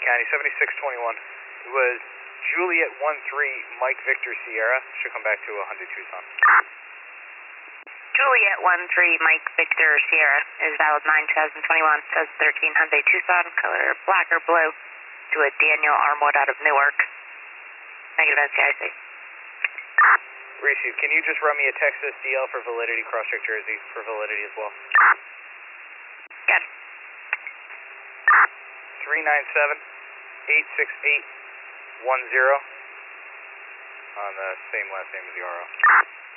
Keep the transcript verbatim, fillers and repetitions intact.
County, seventy-six twenty-one. It was Juliet one three, Mike Victor Sierra. Should come back to a Hyundai Tucson. Juliet one three, Mike Victor Sierra is valid nine two thousand twenty-one, two thousand thirteen Hyundai Tucson, color black or blue, to a Daniel Armwood out of Newark. Negative N C I C. Receive. Can you just run me a Texas D L for validity, cross-check Jersey for validity as well? Yes. three nine seven, eight six eight one zero on the same last name as the R O.